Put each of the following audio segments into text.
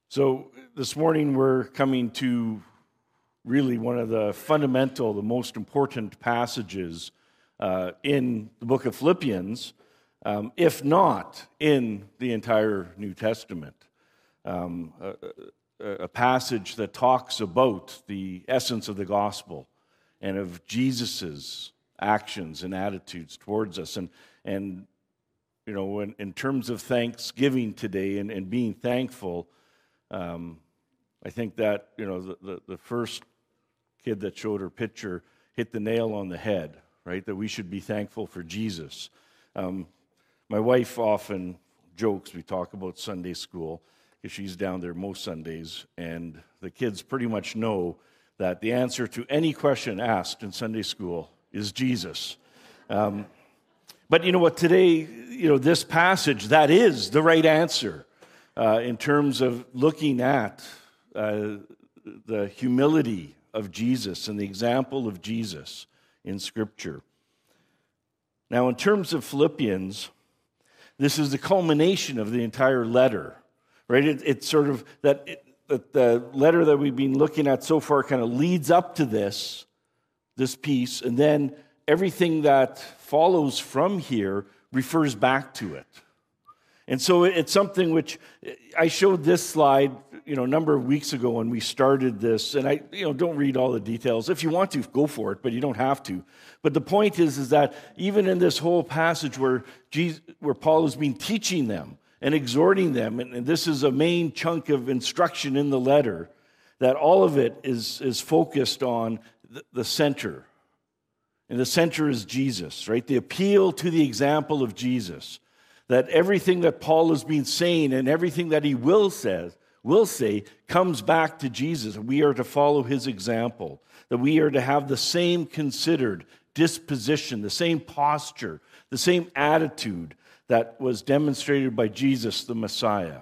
So this morning we're coming to really one of the fundamental, the most important passages in the book of Philippians, if not in the entire New Testament. A passage that talks about the essence of the gospel and of Jesus's actions and attitudes towards us. And you know, in terms of thanksgiving today and being thankful, I think that, you know, the first kid that showed her picture hit the nail on the head, right? That we should be thankful for Jesus. My wife often jokes, we talk about Sunday school, because she's down there most Sundays, and the kids pretty much know that the answer to any question asked in Sunday school is Jesus. But you know what, today, you know, this passage, that is the right answer. In terms of looking at the humility of Jesus and the example of Jesus in Scripture. Now, in terms of Philippians, this is the culmination of the entire letter, right? It's sort of that the letter that we've been looking at so far kind of leads up to this piece, and then everything that follows from here refers back to it. And so it's something which I showed this slide, you know, a number of weeks ago when we started this, and I, you know, don't read all the details. If you want to, go for it, but you don't have to. But the point is that even in this whole passage where Paul has been teaching them and exhorting them, and this is a main chunk of instruction in the letter, that all of it is focused on the center. And the center is Jesus, right? The appeal to the example of Jesus. That everything that Paul has been saying and everything that he will say comes back to Jesus. We are to follow his example. That we are to have the same considered disposition, the same posture, the same attitude that was demonstrated by Jesus the Messiah.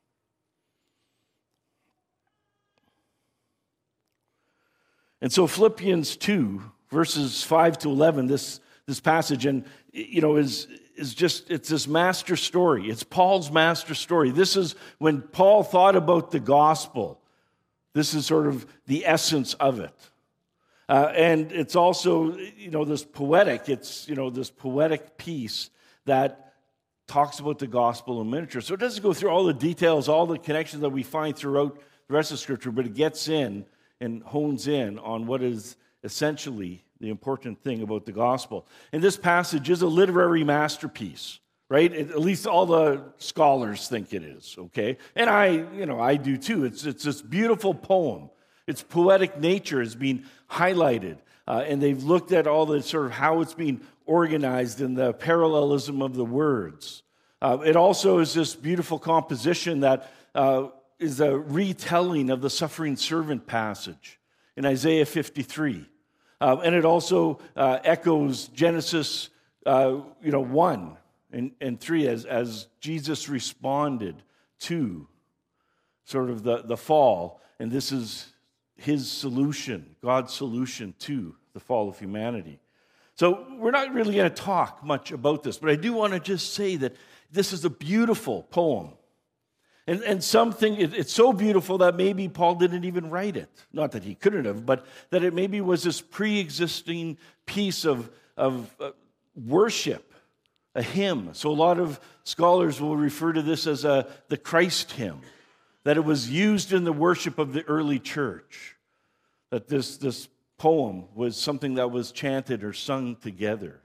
And so Philippians 2, verses 5 to 11, this passage, and you know, is just, it's this master story. It's Paul's master story. This is when Paul thought about the gospel. This is sort of the essence of it. And it's also, you know, this poetic piece that talks about the gospel in miniature. So it doesn't go through all the details, all the connections that we find throughout the rest of Scripture, but it gets in and hones in on what is essentially the important thing about the gospel. And this passage is a literary masterpiece, right? At least all the scholars think it is, okay? And I do too. It's this beautiful poem. Its poetic nature has been highlighted, and they've looked at all the sort of how it's being organized in the parallelism of the words. It also is this beautiful composition that is a retelling of the suffering servant passage in Isaiah 53. And it also echoes Genesis 1 and 3 as Jesus responded to sort of the fall. And this is his solution, God's solution to the fall of humanity. So we're not really going to talk much about this, but I do want to just say that this is a beautiful poem. And something, it's so beautiful that maybe Paul didn't even write it. Not that he couldn't have, but that it maybe was this pre-existing piece of worship, a hymn. So a lot of scholars will refer to this as the Christ hymn, that it was used in the worship of the early church, that this poem was something that was chanted or sung together.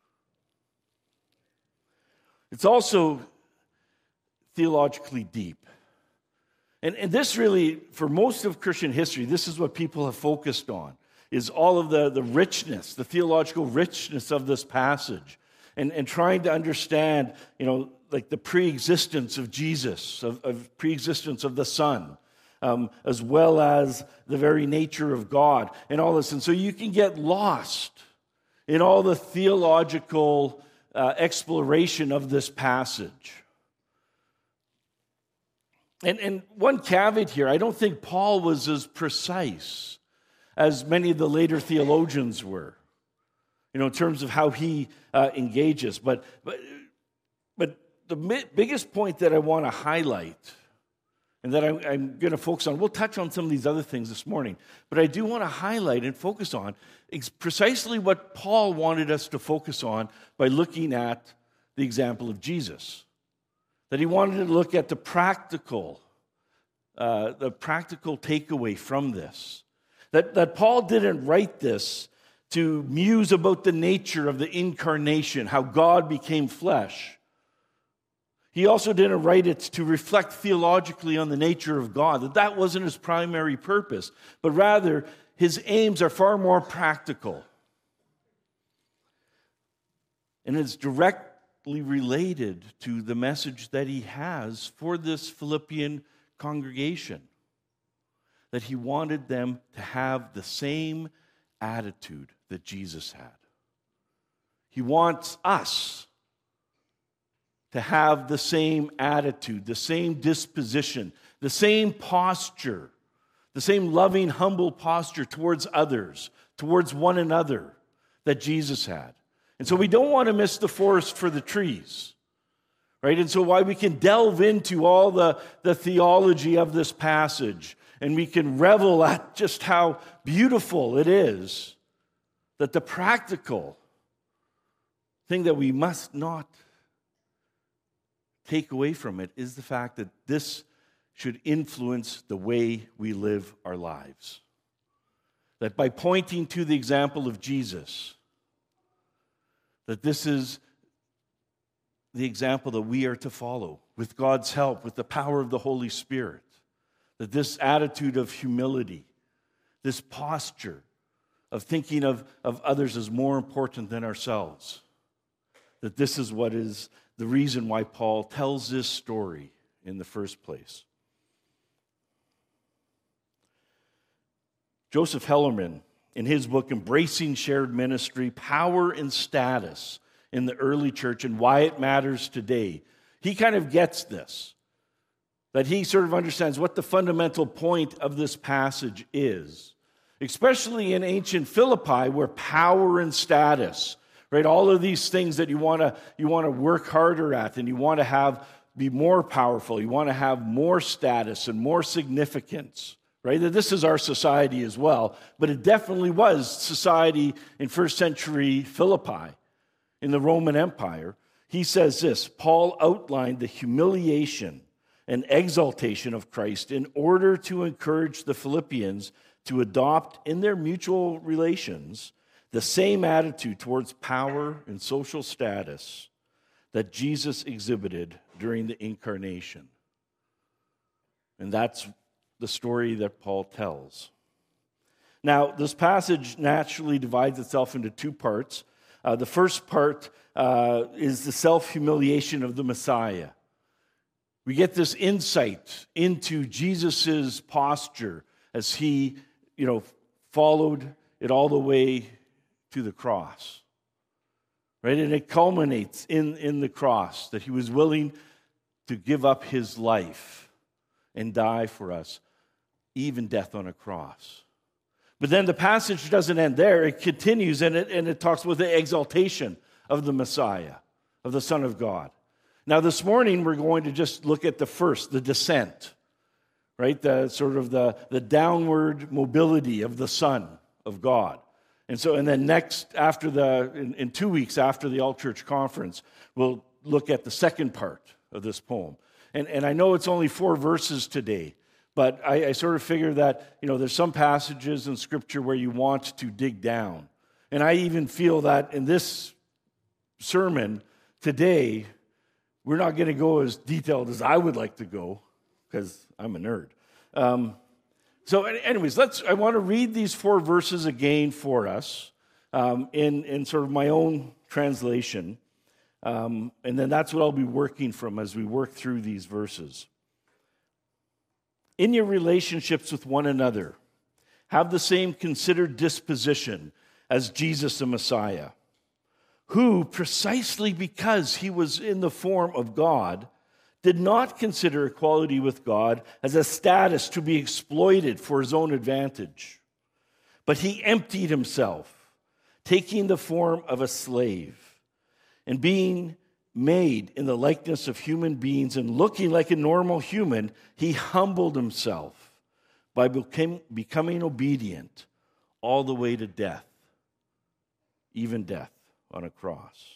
It's also theologically deep. And this really, for most of Christian history, this is what people have focused on, is all of the richness, the theological richness of this passage, and trying to understand, you know, like the pre-existence of Jesus, of pre-existence of the Son, as well as the very nature of God, and all this. And so you can get lost in all the theological exploration of this passage. And one caveat here, I don't think Paul was as precise as many of the later theologians were, you know, in terms of how he engages. But the biggest point that I want to highlight and that I'm going to focus on. We'll touch on some of these other things this morning, but I do want to highlight and focus on precisely what Paul wanted us to focus on by looking at the example of Jesus. That he wanted to look at the practical takeaway from this. That Paul didn't write this to muse about the nature of the incarnation, how God became flesh. He also didn't write it to reflect theologically on the nature of God. That wasn't his primary purpose, but rather his aims are far more practical. And it's directly related to the message that he has for this Philippian congregation. That he wanted them to have the same attitude that Jesus had. He wants us to have the same attitude, the same disposition, the same posture, the same loving, humble posture towards others, towards one another that Jesus had. And so we don't want to miss the forest for the trees, right? And so while we can delve into all the theology of this passage, and we can revel at just how beautiful it is, that the practical thing that we must not take away from it is the fact that this should influence the way we live our lives. That by pointing to the example of Jesus, that this is the example that we are to follow with God's help, with the power of the Holy Spirit. That this attitude of humility, this posture of thinking of others as more important than ourselves, that this is what is the reason why Paul tells this story in the first place. Joseph Hellerman, in his book, Embracing Shared Ministry, Power and Status in the Early Church and Why It Matters Today, he kind of gets this. That he sort of understands what the fundamental point of this passage is. Especially in ancient Philippi, where power and status, right? All of these things that you want to work harder at, and you want to be more powerful, you want to have more status and more significance, right? That this is our society as well, but it definitely was society in first century Philippi, in the Roman Empire. He says this, Paul outlined the humiliation and exaltation of Christ in order to encourage the Philippians to adopt in their mutual relations the same attitude towards power and social status that Jesus exhibited during the incarnation. And that's the story that Paul tells. Now, this passage naturally divides itself into two parts. The first part is the self-humiliation of the Messiah. We get this insight into Jesus' posture as he, followed it all the way to the cross. Right? And it culminates in the cross, that he was willing to give up his life and die for us, even death on a cross. But then the passage doesn't end there. It continues, and it talks about the exaltation of the Messiah, of the Son of God. Now, this morning, we're going to just look at the descent, right? The downward mobility of the Son of God. And then next, in 2 weeks after the All-Church Conference, we'll look at the second part of this poem. And I know it's only 4 verses today, but I sort of figure that, there's some passages in Scripture where you want to dig down. And I even feel that in this sermon today, we're not going to go as detailed as I would like to go, because I'm a nerd. Anyways, I want to read these 4 verses again for us in sort of my own translation. And then that's what I'll be working from as we work through these verses. In your relationships with one another, have the same considered disposition as Jesus the Messiah, who, precisely because he was in the form of God, did not consider equality with God as a status to be exploited for his own advantage. But he emptied himself, taking the form of a slave, and being made in the likeness of human beings and looking like a normal human, he humbled himself by becoming obedient all the way to death, even death on a cross.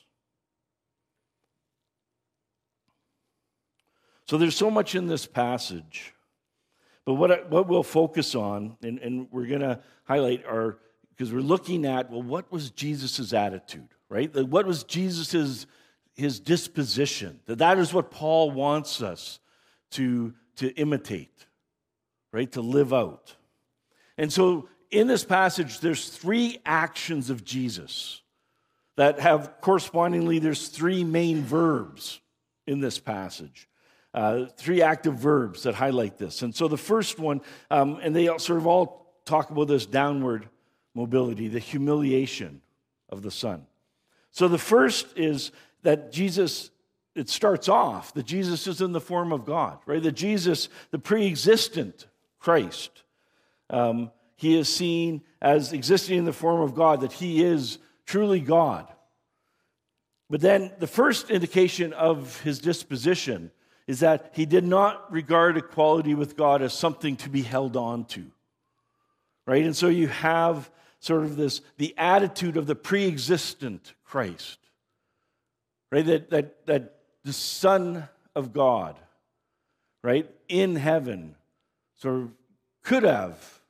So there's so much in this passage. But what we'll focus on, and we're going to highlight because we're looking at, well, what was Jesus' attitude, right? What was Jesus' his disposition? That is what Paul wants us to imitate, right? To live out. And so in this passage, there's 3 actions of Jesus that have correspondingly, there's 3 main verbs in this passage. 3 active verbs that highlight this. And so the first one, and they sort of all talk about this downward mobility, the humiliation of the Son. So the first is that Jesus, it starts off that Jesus is in the form of God, right? That Jesus, the pre-existent Christ, he is seen as existing in the form of God, that he is truly God. But then the first indication of his disposition is that he did not regard equality with God as something to be held on to, right? And so you have sort of the attitude of the pre-existent Christ, right? That the Son of God, right, in heaven, sort of could have,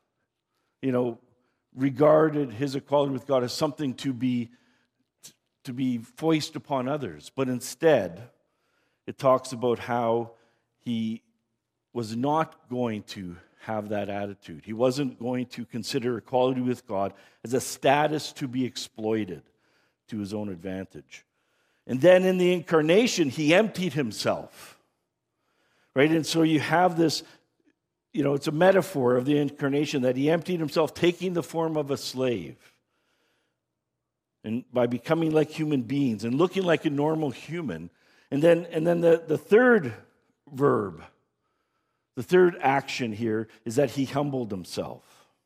regarded his equality with God as something to be foisted upon others, but instead, it talks about how he was not going to have that attitude. He wasn't going to consider equality with God as a status to be exploited to his own advantage. And then in the incarnation, he emptied himself, right? And so you have this, it's a metaphor of the incarnation that he emptied himself, taking the form of a slave. And by becoming like human beings and looking like a normal human. And then the third verb, the third action here is that he humbled himself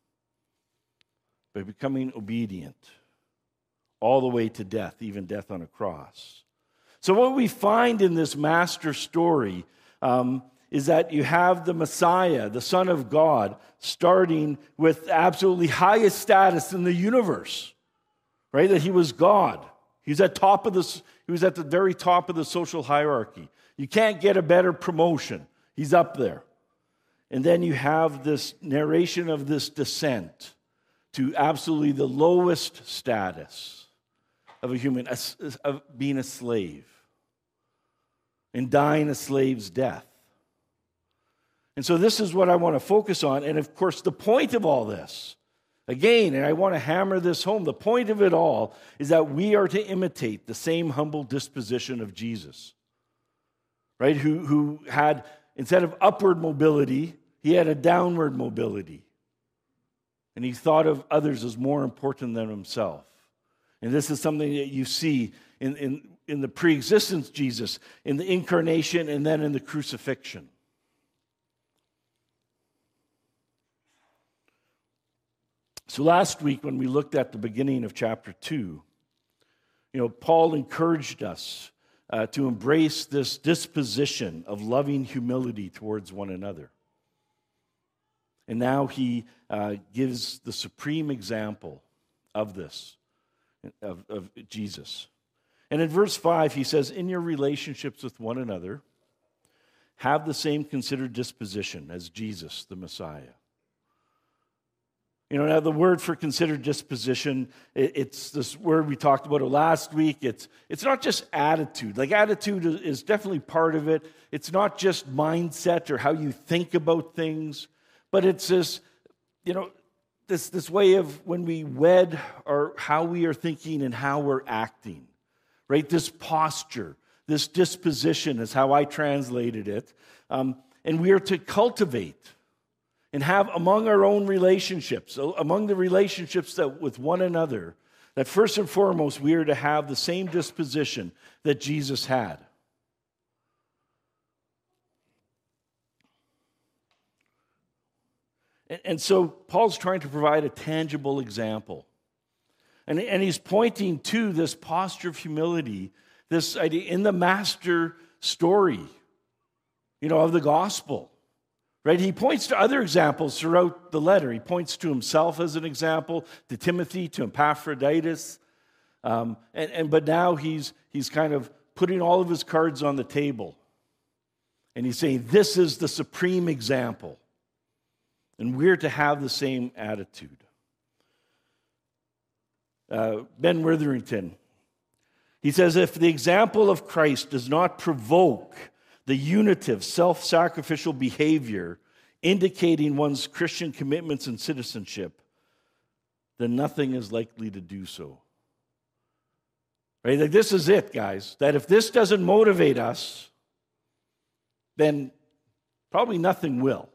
by becoming obedient all the way to death, even death on a cross. So what we find in this master story is that you have the Messiah, the Son of God, starting with absolutely highest status in the universe, right? That he was God. He was at the very top of the social hierarchy. You can't get a better promotion. He's up there. And then you have this narration of this descent to absolutely the lowest status of a human, of being a slave and dying a slave's death. And so this is what I want to focus on. And of course, the point of all this, again, and I want to hammer this home, the point of it all is that we are to imitate the same humble disposition of Jesus, right? Who had, instead of upward mobility, he had a downward mobility. And he thought of others as more important than himself. And this is something that you see in the pre-existence Jesus, in the incarnation, and then in the crucifixion. So last week when we looked at the beginning of chapter 2, Paul encouraged us to embrace this disposition of loving humility towards one another. And now he gives the supreme example of this, of Jesus. And in verse 5, he says, in your relationships with one another, have the same considered disposition as Jesus, the Messiah. Now the word for considered disposition, it's this word we talked about it last week. It's not just attitude. Like attitude is definitely part of it. It's not just mindset or how you think about things, but it's this, this way of when we wed or how we are thinking and how we're acting, right? This posture, this disposition is how I translated it. And we are to cultivate and have among our own relationships, among the relationships that with one another, that first and foremost, we are to have the same disposition that Jesus had. And so Paul's trying to provide a tangible example. And he's pointing to this posture of humility this idea in the master story, of the gospel. Right? He points to other examples throughout the letter. He points to himself as an example, to Timothy, to Epaphroditus. But now he's kind of putting all of his cards on the table. And he's saying, this is the supreme example. And we're to have the same attitude. Ben Witherington, he says, if the example of Christ does not provoke the unitive, self-sacrificial behavior indicating one's Christian commitments and citizenship, then nothing is likely to do so. Right? Like, this is it, guys. That if this doesn't motivate us, then probably nothing will.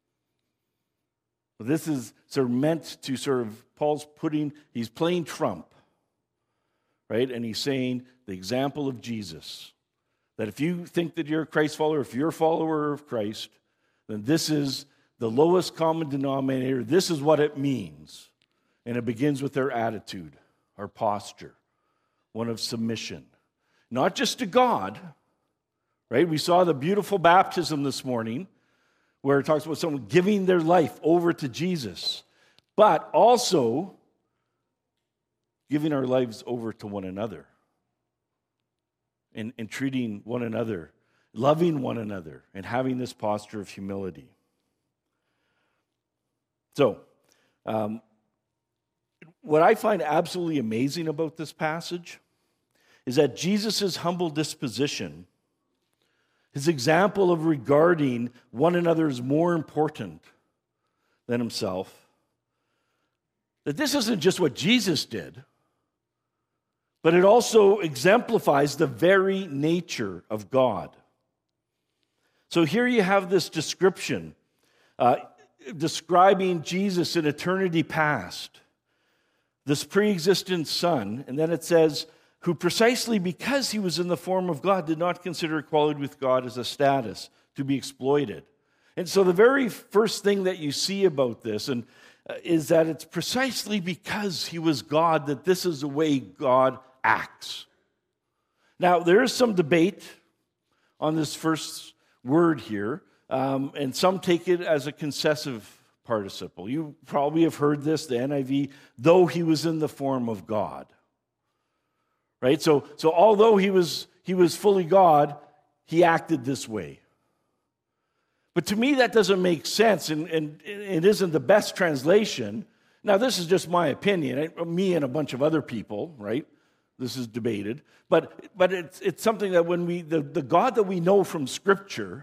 This is sort of meant to he's playing Trump, right? And he's saying the example of Jesus. That if you think that you're a Christ follower, if you're a follower of Christ, then this is the lowest common denominator. This is what it means. And it begins with our attitude, our posture, one of submission. Not just to God, right? We saw the beautiful baptism this morning where it talks about someone giving their life over to Jesus, but also giving our lives over to one another. And treating one another, loving one another, and having this posture of humility. So, what I find absolutely amazing about this passage is that Jesus' humble disposition, his example of regarding one another as more important than himself, that this isn't just what Jesus did, but it also exemplifies the very nature of God. So here you have this description describing Jesus in eternity past, this pre-existent Son, and then it says, who precisely because he was in the form of God did not consider equality with God as a status to be exploited. And so the very first thing that you see about this is that it's precisely because he was God that this is the way God acts. Now, there is some debate on this first word here, and some take it as a concessive participle. You probably have heard this, the NIV, though he was in the form of God. Right? So although he was fully God, he acted this way. But to me, that doesn't make sense, and it isn't the best translation. Now, this is just my opinion, me and a bunch of other people, right? This is debated. But it's something that when the God that we know from Scripture,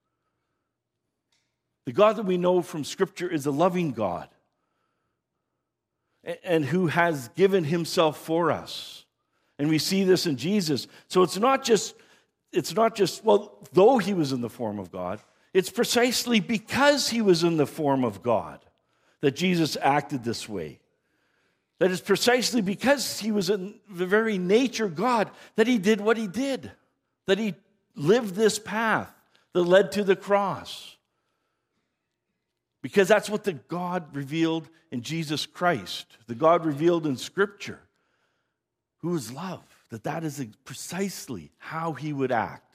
the God that we know from Scripture is a loving God and who has given himself for us. And we see this in Jesus. So it's not just, well, though he was in the form of God, it's precisely because he was in the form of God that Jesus acted this way. That is precisely because he was in the very nature God that he did what he did, that he lived this path that led to the cross. Because that's what the God revealed in Jesus Christ, the God revealed in Scripture, who is love, that is precisely how he would act.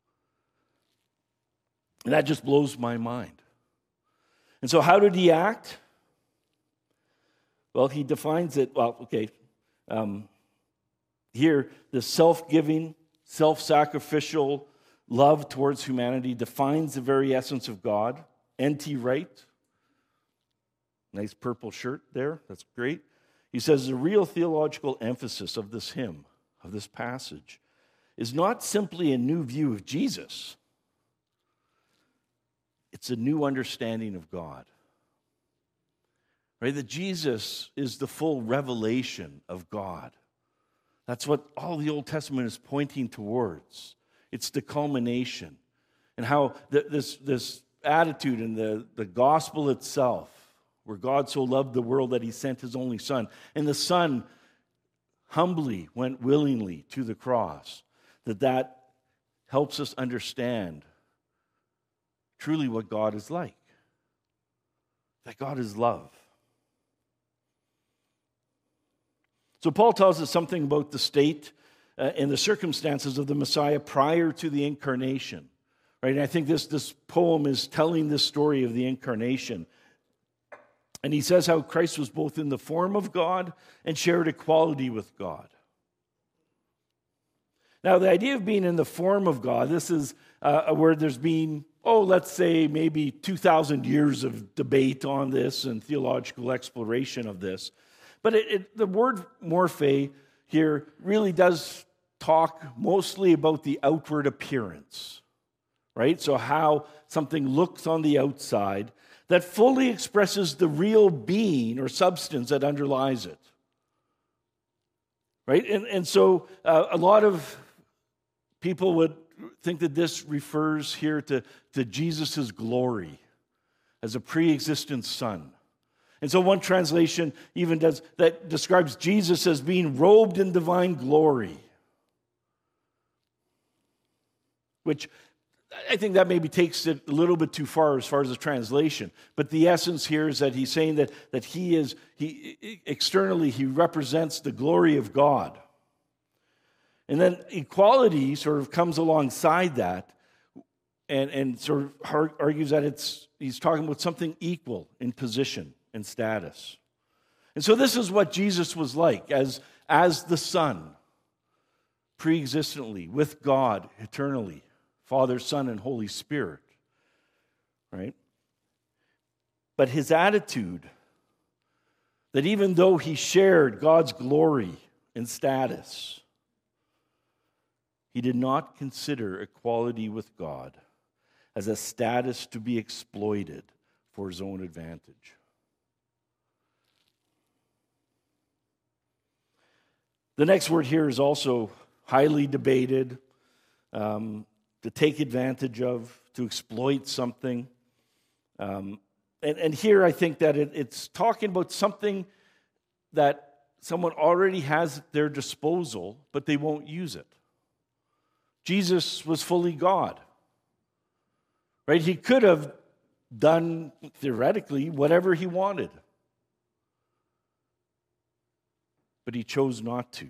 And that just blows my mind. And so how did he act? Well, he defines it, here, the self-giving, self-sacrificial love towards humanity defines the very essence of God. N.T. Wright, nice purple shirt there, that's great. He says the real theological emphasis of this hymn, of this passage, is not simply a new view of Jesus. It's a new understanding of God. Right? That Jesus is the full revelation of God. That's what all the Old Testament is pointing towards. It's the culmination. And how this attitude in the gospel itself, where God so loved the world that he sent his only Son, and the Son humbly went willingly to the cross, that helps us understand truly what God is like. That God is love. So Paul tells us something about the state in the circumstances of the Messiah prior to the incarnation. Right? And I think this poem is telling this story of the incarnation. And he says how Christ was both in the form of God and shared equality with God. Now, the idea of being in the form of God, this is a word there's been, let's say maybe 2,000 years of debate on this and theological exploration of this. But the word morphe here really does talk mostly about the outward appearance, right? So how something looks on the outside that fully expresses the real being or substance that underlies it, right? And so a lot of people would think that this refers here to Jesus' glory as a pre-existent Son. And so one translation even describes Jesus as being robed in divine glory, which I think that maybe takes it a little bit too far as the translation. But the essence here is that he's saying that he externally he represents the glory of God. And then equality sort of comes alongside that and sort of argues that he's talking about something equal in position and status. And so this is what Jesus was like as the Son, pre-existently, with God eternally, Father, Son, and Holy Spirit, right? But his attitude, that even though he shared God's glory and status, he did not consider equality with God as a status to be exploited for his own advantage. The next word here is also highly debated, to take advantage of, to exploit something. And here I think that it's talking about something that someone already has at their disposal, but they won't use it. Jesus was fully God, right? He could have done, theoretically, whatever he wanted. But he chose not to.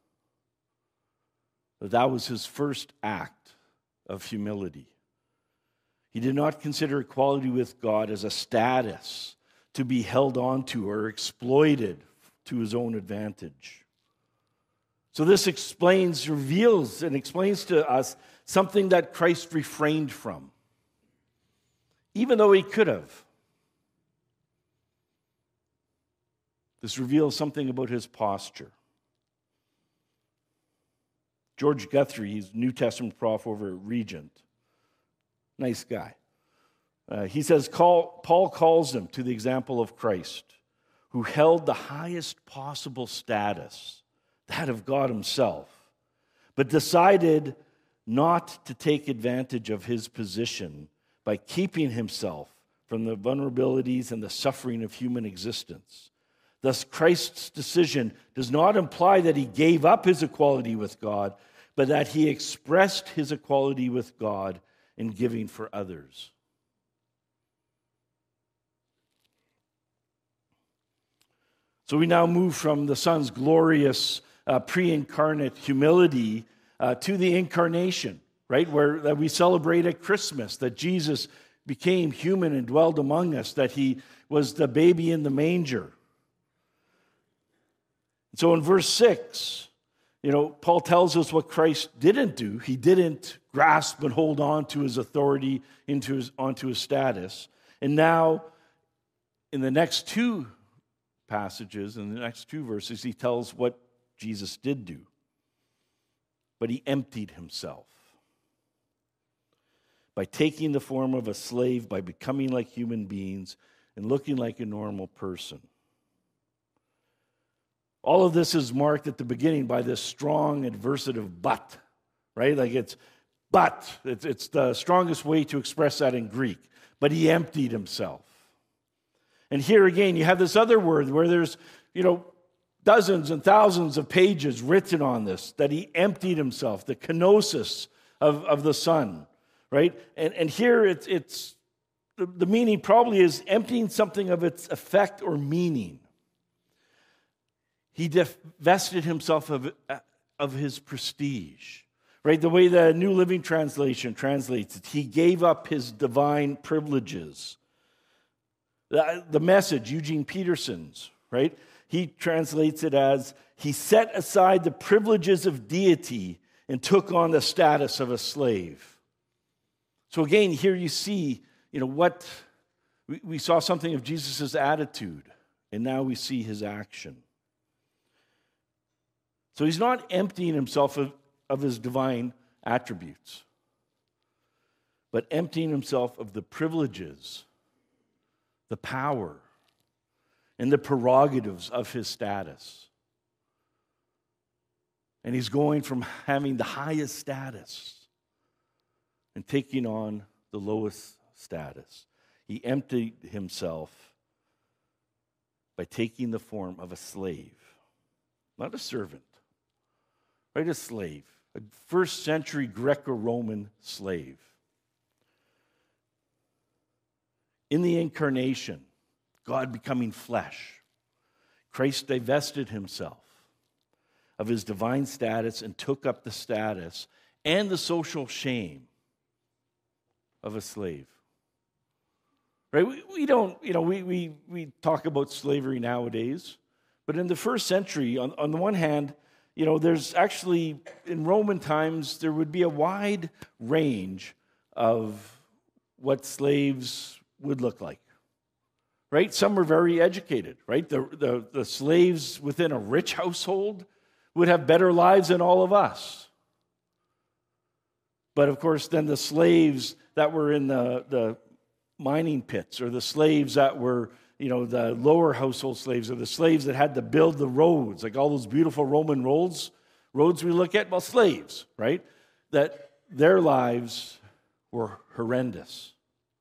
That was his first act of humility. He did not consider equality with God as a status to be held onto or exploited to his own advantage. So this reveals and explains to us something that Christ refrained from, even though he could have. This reveals something about his posture. George Guthrie, he's New Testament prof over at Regent. Nice guy. He says, Paul calls him to the example of Christ, who held the highest possible status, that of God himself, but decided not to take advantage of his position by keeping himself from the vulnerabilities and the suffering of human existence. Thus, Christ's decision does not imply that he gave up his equality with God, but that he expressed his equality with God in giving for others. So we now move from the Son's glorious pre-incarnate humility to the incarnation, right? That we celebrate at Christmas, that Jesus became human and dwelled among us, that he was the baby in the manger. So in verse 6, Paul tells us what Christ didn't do. He didn't grasp and hold on to his authority onto his status. And now, in the next two passages, in the next two verses, he tells what Jesus did do. But he emptied himself by taking the form of a slave, by becoming like human beings, and looking like a normal person. All of this is marked at the beginning by this strong adversative but, right? Like it's the strongest way to express that in Greek. But he emptied himself. And here again, you have this other word where there's, dozens and thousands of pages written on this, that he emptied himself, the kenosis of the Son, right? And here it's the meaning probably is emptying something of its effect or meaning. He divested himself of of his prestige. Right? The way the New Living Translation translates it, he gave up his divine privileges. The Message, Eugene Peterson's, right? He translates it as, he set aside the privileges of deity and took on the status of a slave. So again, here you see, what we saw something of Jesus' attitude, and now we see his action. So he's not emptying himself of his divine attributes, but emptying himself of the privileges, the power, and the prerogatives of his status. And he's going from having the highest status and taking on the lowest status. He emptied himself by taking the form of a slave, not a servant, right? A slave, a first century Greco-Roman slave. In the incarnation, God becoming flesh, Christ divested himself of his divine status and took up the status and the social shame of a slave. Right? We don't, we talk about slavery nowadays, but in the first century, on the one hand, there's actually, in Roman times, there would be a wide range of what slaves would look like. Right? Some were very educated, right? The slaves within a rich household would have better lives than all of us. But of course, then the slaves that were in the mining pits, or the slaves that were, the lower household slaves, or the slaves that had to build the roads, like all those beautiful Roman roads we look at, well, slaves, right? That their lives were horrendous.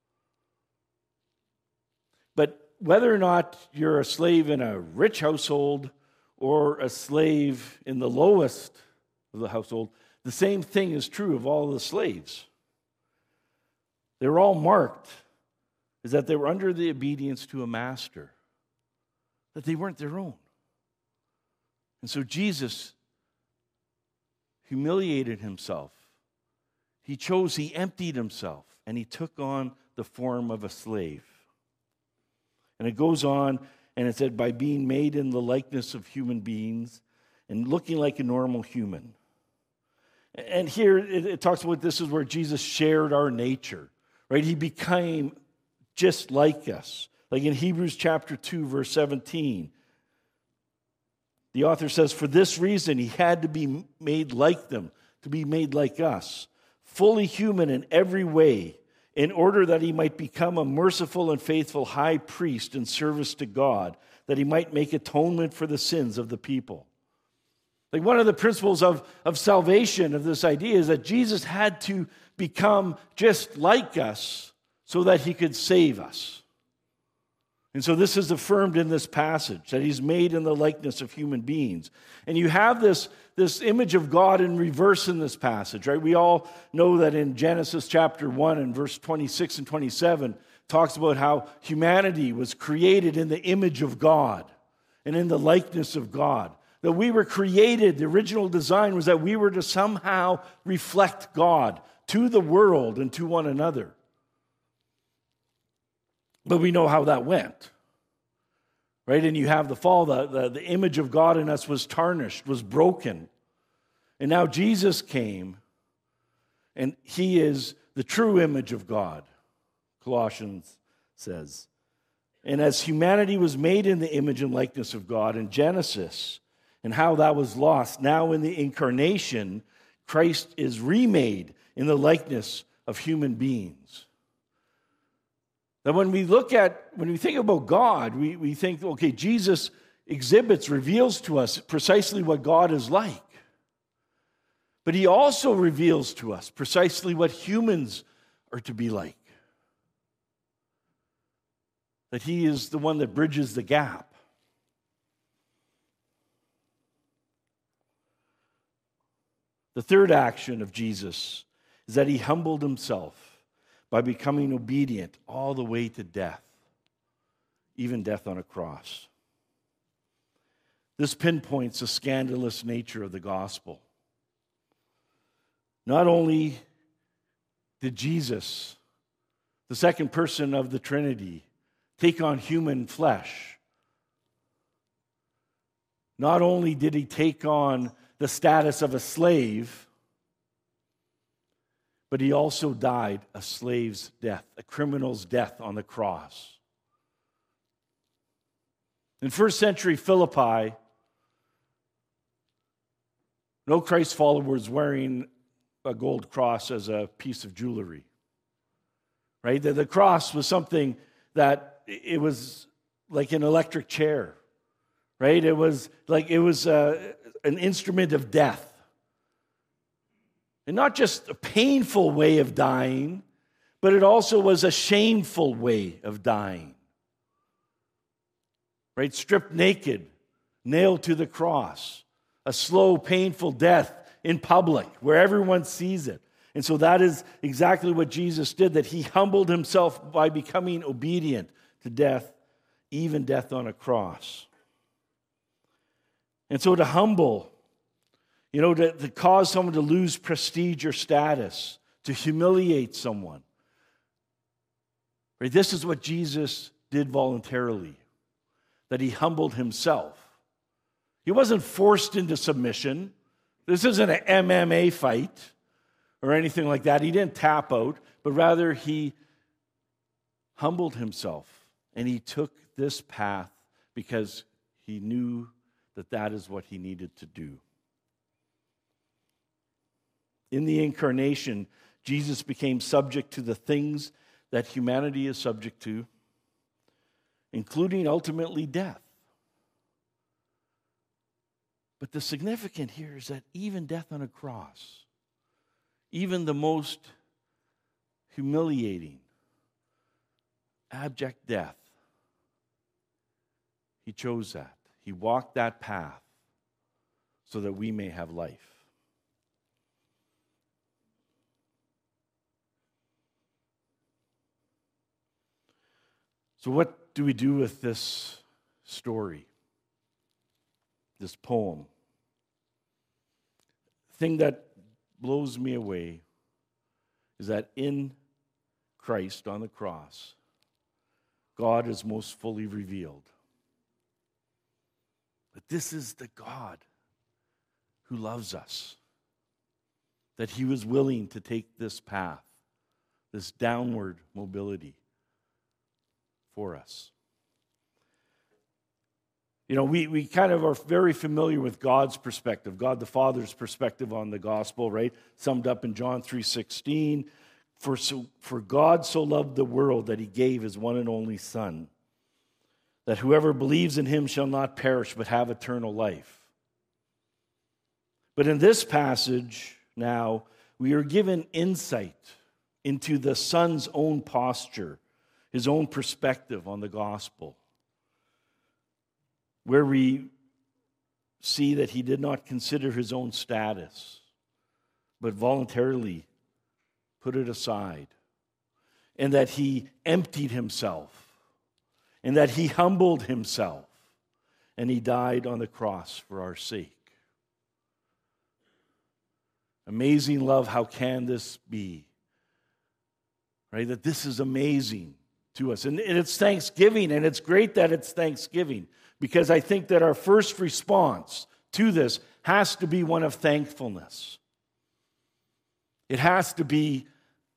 But whether or not you're a slave in a rich household or a slave in the lowest of the household, the same thing is true of all the slaves. They were all marked as that they were under the obedience to a master, that they weren't their own. And so Jesus humiliated himself. He emptied himself, and he took on the form of a slave. And it goes on, and it said, by being made in the likeness of human beings and looking like a normal human. And here it talks about this is where Jesus shared our nature, right? He became just like us. Like in Hebrews chapter 2, verse 17, the author says, for this reason he had to be made like them, to be made like us, fully human in every way, in order that he might become a merciful and faithful high priest in service to God, that he might make atonement for the sins of the people. Like one of the principles of salvation, of this idea, is that Jesus had to become just like us so that he could save us. And so this is affirmed in this passage, that he's made in the likeness of human beings. And you have this image of God in reverse in this passage, right? We all know that in Genesis chapter 1 and verse 26 and 27 talks about how humanity was created in the image of God and in the likeness of God. That we were created, the original design was that we were to somehow reflect God to the world and to one another. But we know how that went, right? And you have the fall, the image of God in us was tarnished, was broken. And now Jesus came, and he is the true image of God, Colossians says. And as humanity was made in the image and likeness of God in Genesis, and how that was lost, now in the incarnation, Christ is remade in the likeness of human beings. Now, when we think about God, we think, okay, Jesus reveals to us precisely what God is like. But he also reveals to us precisely what humans are to be like. That he is the one that bridges the gap. The third action of Jesus is that he humbled himself by becoming obedient all the way to death, even death on a cross. This pinpoints the scandalous nature of the gospel. Not only did Jesus, the second person of the Trinity, take on human flesh, not only did he take on the status of a slave, but he also died a slave's death, a criminal's death on the cross. In first century Philippi, no Christ follower was wearing a gold cross as a piece of jewelry. Right? The cross was something that it was like an electric chair. Right? It was an instrument of death. And not just a painful way of dying, but it also was a shameful way of dying. Right? Stripped naked, nailed to the cross. A slow, painful death in public where everyone sees it. And so that is exactly what Jesus did, that he humbled himself by becoming obedient to death, even death on a cross. And so to humble, to cause someone to lose prestige or status, to humiliate someone. Right? This is what Jesus did voluntarily, that he humbled himself. He wasn't forced into submission. This isn't an MMA fight or anything like that. He didn't tap out, but rather he humbled himself, and he took this path because he knew that that is what he needed to do. In the incarnation, Jesus became subject to the things that humanity is subject to, including ultimately death. But the significant here is that even death on a cross, even the most humiliating, abject death, he chose that. He walked that path so that we may have life. So what do we do with this story, this poem? The thing that blows me away is that in Christ on the cross, God is most fully revealed. But this is the God who loves us, that he was willing to take this path, this downward mobility for us. We kind of are very familiar with God's perspective, God the Father's perspective on the gospel, right? Summed up in John 3:16. For God so loved the world that he gave his one and only Son, that whoever believes in him shall not perish but have eternal life. But in this passage now, we are given insight into the Son's own posture, his own perspective on the gospel, where we see that he did not consider his own status, but voluntarily put it aside, and that he emptied himself, and that he humbled himself, and he died on the cross for our sake. Amazing love, how can this be? Right? That this is amazing to us. And it's Thanksgiving, and it's great that it's Thanksgiving, because I think that our first response to this has to be one of thankfulness. It has to be,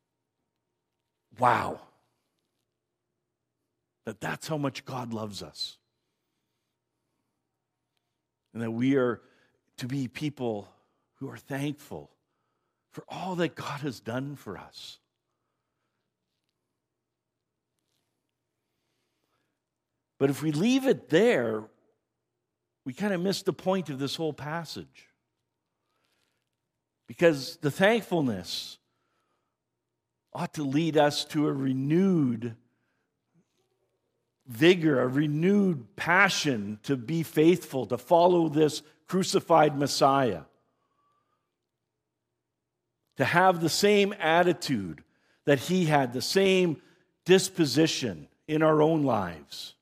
wow, that's how much God loves us. And that we are to be people who are thankful for all that God has done for us. But if we leave it there, we kind of miss the point of this whole passage. Because the thankfulness ought to lead us to a renewed vigor, a renewed passion to be faithful, to follow this crucified Messiah. To have the same attitude that he had, the same disposition in our own lives.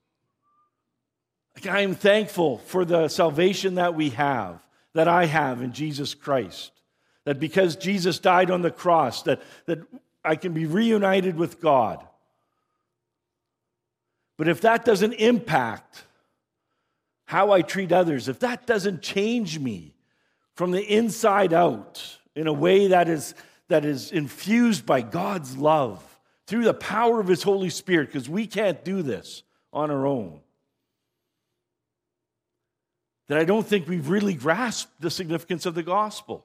I am thankful for the salvation that we have, that I have in Jesus Christ. That because Jesus died on the cross, that I can be reunited with God. But if that doesn't impact how I treat others, if that doesn't change me from the inside out in a way that is infused by God's love through the power of His Holy Spirit, because we can't do this on our own, that I don't think we've really grasped the significance of the gospel.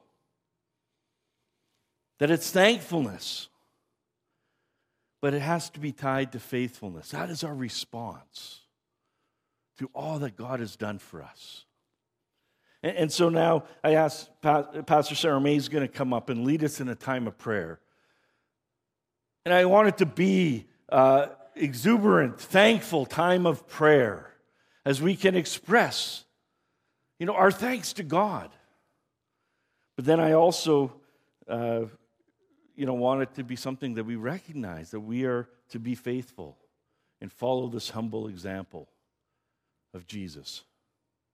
That it's thankfulness, but it has to be tied to faithfulness. That is our response to all that God has done for us. And so now I ask Pastor Sarah May is going to come up and lead us in a time of prayer. And I want it to be exuberant, thankful time of prayer as we can express, our thanks to God. But then I also, want it to be something that we recognize that we are to be faithful and follow this humble example of Jesus.